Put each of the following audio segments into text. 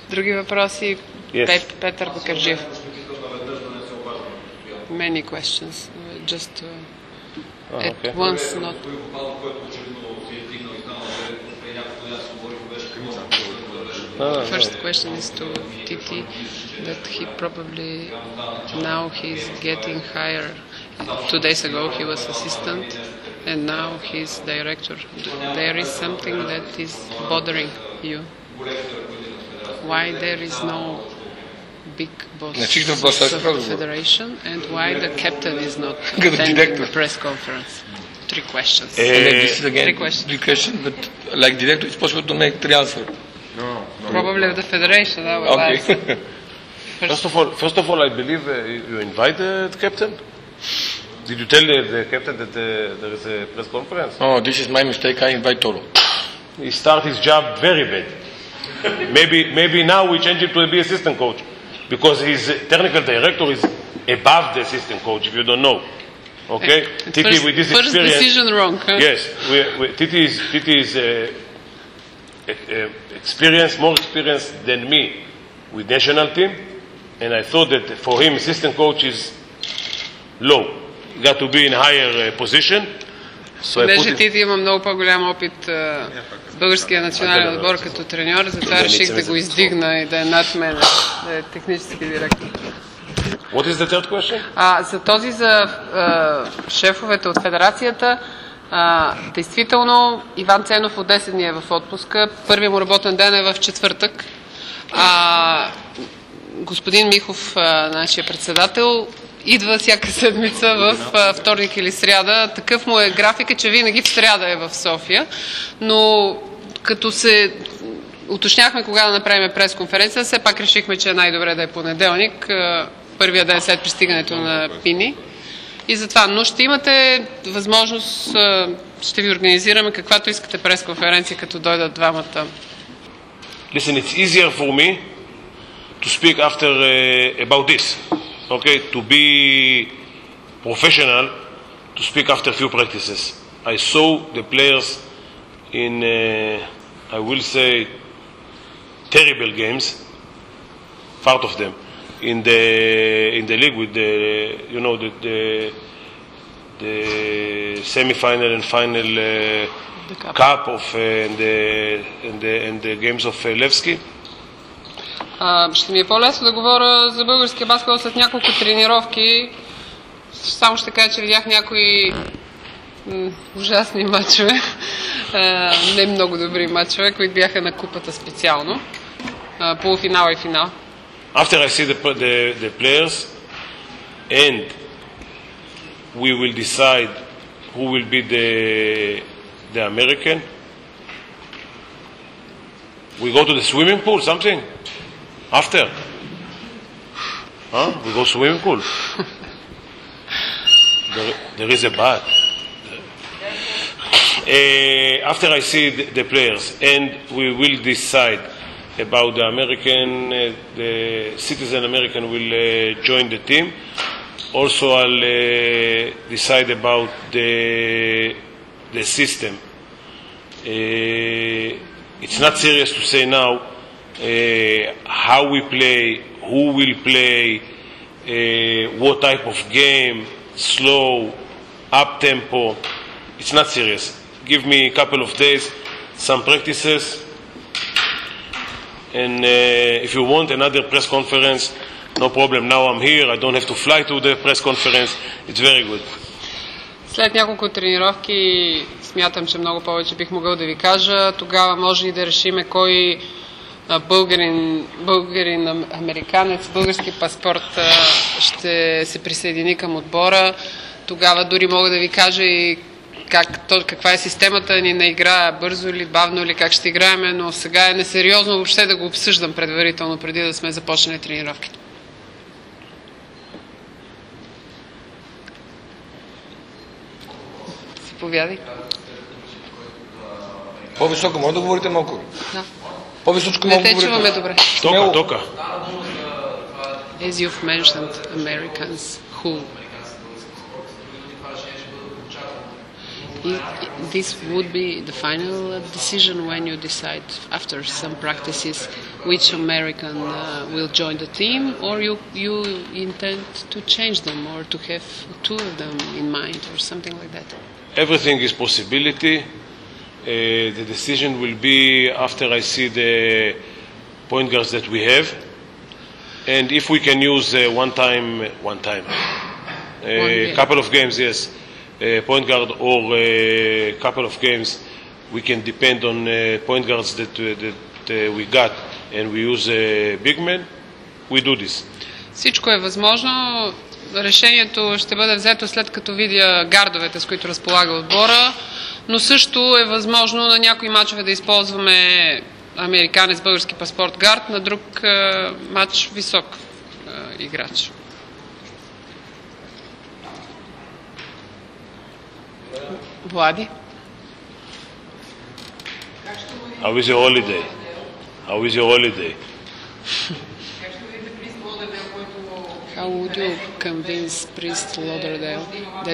Други въпроси? Yes. Петър Бакърджиев. Many questions. Just at once, not... First question is to Titi, that he probably now he's getting higher. 2 days ago he was assistant and now he's director. There is something that is bothering you. Why there is no big boss of the federation and why the captain is not attending the press conference? 3 questions. This is again 3 questions, but like director it's possible to make 3 answers. No. Probably of the federation. I will answer. First of all, I believe you invited the captain. Did you tell the captain that there is a press conference? Oh, this is my mistake. I invite Toro. He started his job very bad. maybe now we change him to be assistant coach because his technical director is above the assistant coach. If you don't know, okay. Titi with this first experience. Decision wrong. Huh? Yes, Titi is more experienced than me with national team, and I thought that for him assistant coach is low. He got to be in higher position. Понеже Тити има много по-голям опит в българския национален отбор като треньор, затова реших да го издигна и да е над мен, да е технически директор. What is the third question? За този за шефовете от федерацията, действително Иван Ценов от 10 дни е в отпуска. Първият му работен ден е в четвъртък. Господин Михов, нашия председател, идва всяка седмица в вторник или сряда. Такъв му е графика, че винаги в сряда е в София. Но като се уточняхме кога да направим пресконференция, все пак решихме, че е най-добре да е понеделник, първия ден след пристигането на Пини. И затова, но ще имате възможност, ще ви организираме каквато искате пресконференция, като дойдат двамата. Listen, it's easier for me to speak after about this. Okay, to be professional, to speak after few practices. I saw the players in, I will say, terrible games, part of them, in the league with the semi-final and final cup of and the games of Levski. Ще ми е по-лесно да говоря за българския баскетбол след няколко тренировки. Само ще кажа, че видях някои ужасни матчове, не много добри матчове, които бяха на купата специално, полуфинал и финал. After I see the players and we will decide who will be the American. We go to the swimming pool, something? After? We go swimming pool. There is a bath. After I see the players, and we will decide about the American, the citizen American will join the team. Also, I'll decide about the system. It's not serious to say now how we play, who will play, what type of game, slow, up tempo. It's not serious. Give me a couple of days, some practices, and if you want another press conference, no problem. Now I'm here. I don't have to fly to the press conference. It's very good. След няколко тренировки смятам, че много повече бих могъл да ви кажа. Тогава може и да решиме кой българин, американец, български паспорт ще се присъедини към отбора. Тогава дори мога да ви кажа и каква е системата ни на игра, бързо или бавно или как ще играем, но сега е несериозно въобще да го обсъждам предварително, преди да сме започнали тренировките. Заповядай. По-високо, може да говорите малко? Да. По-височко не малко те говорите. чуваме добре. Тока. As you've mentioned, Americans who This would be the final decision when you decide after some practices which American will join the team, or you intend to change them or to have two of them in mind or something like that? Everything is possibility. The decision will be after I see the point guards that we have, and if we can use one time, couple of games, yes, point guard or a couple of games, we can depend on point guards that we got, and we use big men. We do this. Всичко е възможно. Решението ще бъде взето след като видя гардовете, с които разполага отбора, но също е възможно на някои мачове да използваме американец, български паспорт гард, на друг матч висок играч. Влади? How is your holiday? How is your holiday? How would you convince Priest Lauderdale that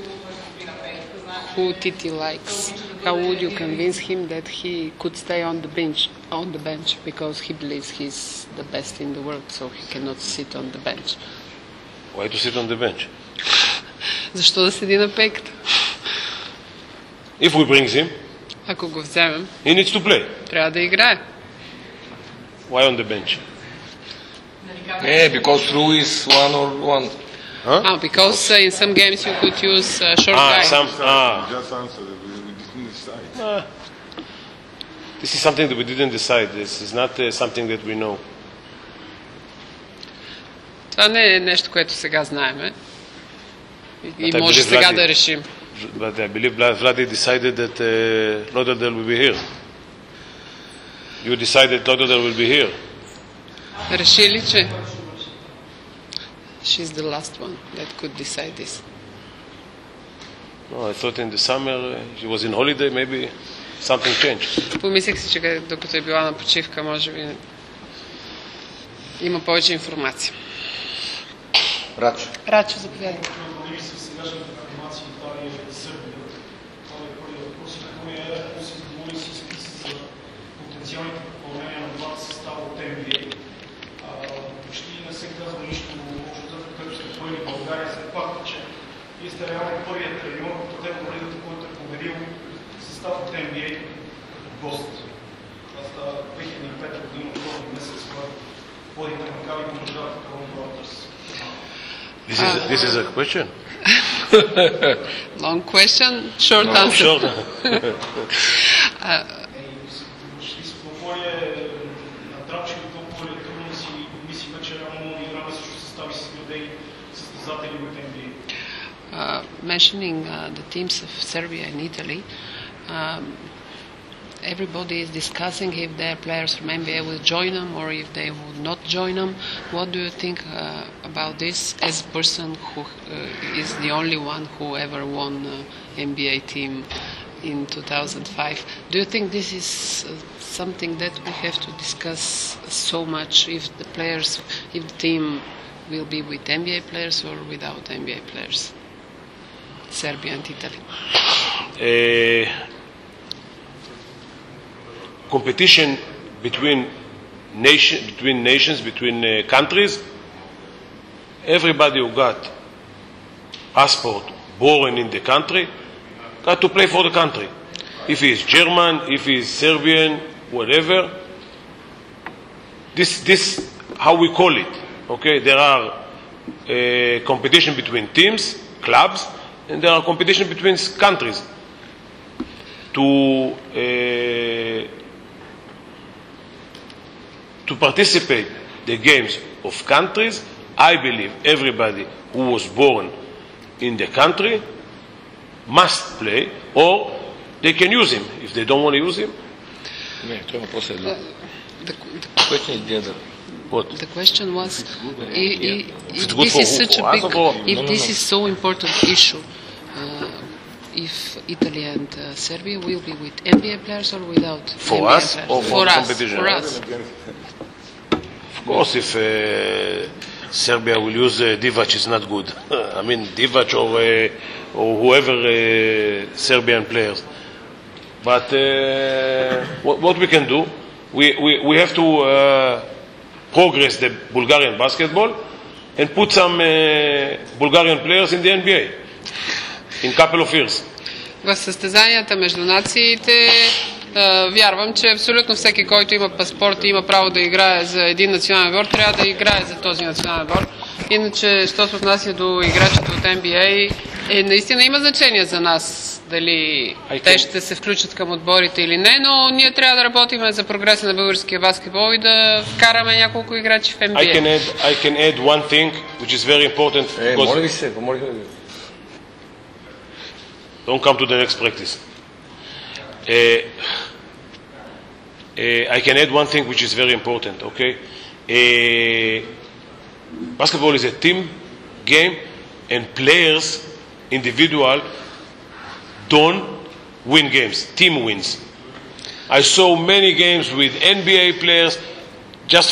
who Titi likes? How would you convince him that he could stay on the bench because he believes he's the best in the world, so he cannot sit on the bench? Why to sit on the bench? Защо да седи на пейката? If we bring him, Ако го вземем, he needs to play. трябва да играе. Why on the bench? Because Rue is 1-on-1. Huh? Because in some games you could use short guy. Just answered it. We didn't decide. This is something that we didn't decide. This is not something that we know. Това не е нещо, което сега знаеме. И I може believe сега Vladi- да решим. But I believe Vladi decided that Lauderdale will be here. You decided Lauderdale will be here. Реши ли, че she's the last one that could decide this? No, I thought in the summer she was in holiday. Maybe something changed. Помислих си, че докато е била на почивка, може би има повече информация. Рачо. Рачо, заповядай. Дали са сегашната информация Италия и Сърбия? Това е първият въпрос. Какво се говори с списък за потенциалните попълнения на двата състава от NBA? Почти не се казва нищо лошо, като сте поели България за факта, че вие сте реално първият регион, като те победите, който е победил състав от NBA като гост. Това става 2005 година, този месец, когато водите Макаби и продължават Toronto Raptors. This is a question. Long question, short answer. Sure. Какво е натрапчено, толкова е трудно да си мисли вече реално играме също състави с людей, състезатели от NBA. Mentioning the teams of Serbia and Italy, everybody is discussing if their players from NBA will join them or if they would not join them. What do you think about this as a person who is the only one who ever won NBA team in 2005? Do you think this is something that we have to discuss so much if the team will be with NBA players or without NBA players? Serbia and Italy. Competition between nations, between countries. Everybody who got passport born in the country got to play for the country. If he is German, if he is Serbian, whatever. This how we call it. Okay, there are competition between teams, clubs, and there are competition between countries. To participate the games of countries, I believe everybody who was born in the country must play, or they can use him. If they don't want to use him, Не, това въпрос е друг. The Question is the other. what? The question was, if good this for is such a us big, or- if this is so important issue, if Italy and Serbia will be with NBA players or without For NBA us players? or for for the us? competition? For us. Of course, if Serbia will use Divac is not good. I mean, Divac or whoever Serbian players. But what we can do, we have to progress the Bulgarian basketball and put some Bulgarian players in the NBA in a couple of years. В състезанията между нациите вярвам, че абсолютно всеки, който има паспорт и има право да играе за един национален отбор, трябва да играе за този национален отбор. Иначе, що се отнася до играчите от NBA, наистина има значение за нас дали те ще се включат към отборите или не, но ние трябва да работим за прогреса на българския баскетбол и да вкараме няколко играчи в NBA. I can add one thing which is very important. Моля ви се, помолиха ви. Don't come to the next practice. I can add one thing which is very important, okay? Basketball is a team game and players, individual, don't win games. Team wins. I saw many games with NBA players. Just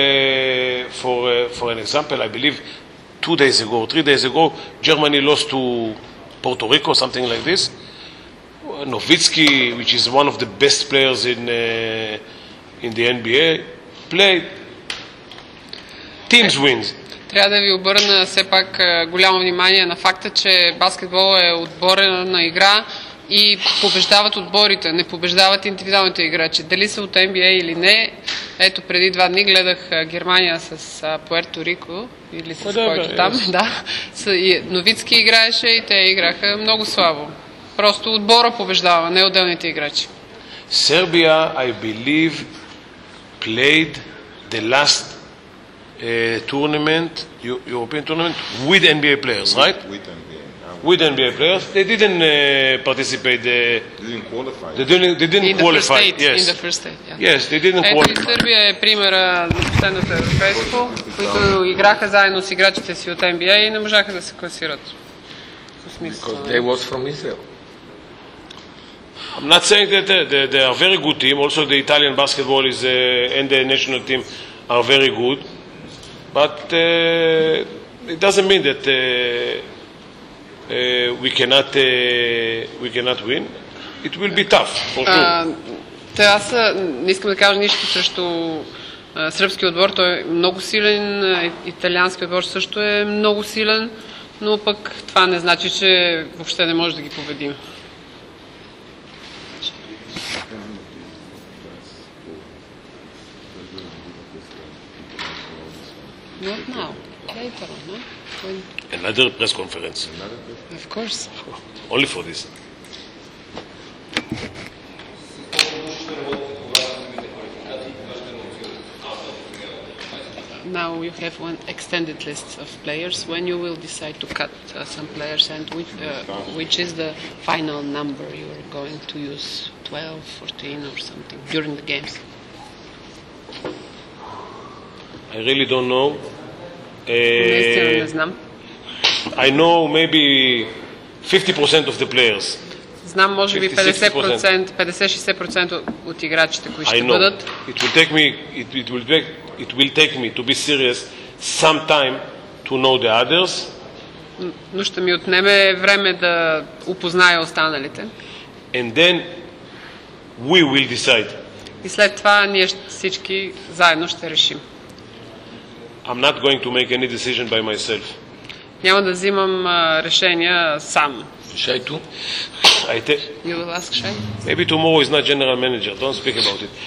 for an example, I believe 2 days ago, 3 days ago, Germany lost to Puerto Rico, something like this. Nowitzki, which is one of the best players in the NBA, played. Teams wins. Трябва да ви обърна все пак голямо внимание на факта, че баскетбол е отборена игра и побеждават отборите, не побеждават индивидуалните играчи. Дали са от NBA или не, ето преди 2 дни гледах Германия с Пуерто Рико, или с който там, да. Новицки играеше и те играха много слабо. Просто отбора побеждава, не отделните играчи. Serbia, I believe, played the last tournament, European tournament, with NBA players, right? With NBA. With NBA players. They didn't participate. Didn't qualify. They didn't qualify. Yes. In the first state, yeah. Yes, they didn't qualify. Ето и Сърбия е примера на последното европейско, които играха заедно с играчите си от NBA и не можаха да се класират. Because they was from Israel. I'm not saying that they are a very good team. Also, the Italian basketball is and the national team are very good. But it doesn't mean that we cannot win. It will be tough, for sure. Аз не искам да кажа нищо срещу сръбски отбор. Той е много силен, италиански отбор също е много силен, но пък това не значи, че въобще не може да ги победим. Not now. Later on, no? Another press conference. Of course. Only for this. Now you have one extended list of players. When you will decide to cut some players, and which is the final number you are going to use? 12, 14 or something during the games? I really don't know. Наистина не знам. I know maybe 50% of the players. Знам, може би 50-60% от играчите, които ще бъдат. It will take me to be serious some time to know the others. Но ще ми отнеме време да опозная останалите. And then we will decide. И след това ние всички заедно ще решим. I'm not going to make any decision by myself. Няма да взимам решения сам. Шайто? You will ask Shai? Maybe tomorrow is not general manager. Don't speak about it.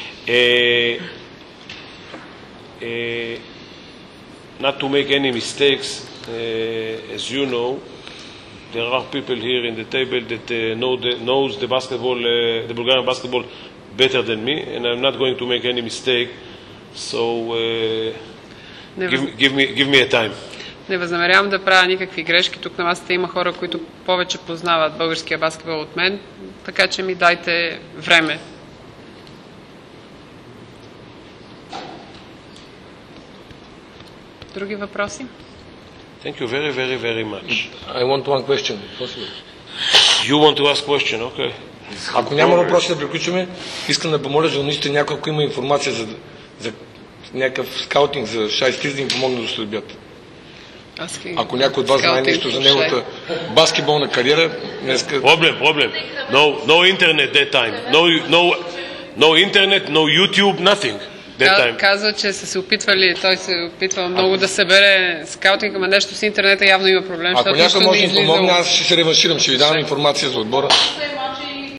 Not to make any mistakes, as you know, there are people here in the table that knows the basketball, the Bulgarian basketball better than me, and I'm not going to make any mistake. So give me a time. Не възнамерявам да правя никакви грешки. Тук на масата има хора, които повече познават българския баскетбол от мен, така че ми дайте време. Други въпроси? Thank you very, very, very much. I want one question. You want to ask question, okay. Ако няма въпроси да приключваме, искам да помоля журналистите някой, ако има информация за някакъв скаутинг за Шай Скиз, да им помогне да следят. Ако някой от вас знае нещо за неговата баскетболна кариера, днеска... Problem. No internet that time. No internet, no YouTube, nothing. Каза, че са се опитвали, той се опитва много да събере скаутинг, ама нещо с интернета явно има проблем. Ако някой може да ми помогне, аз ще се реванширам, ще ви давам информация за отбора.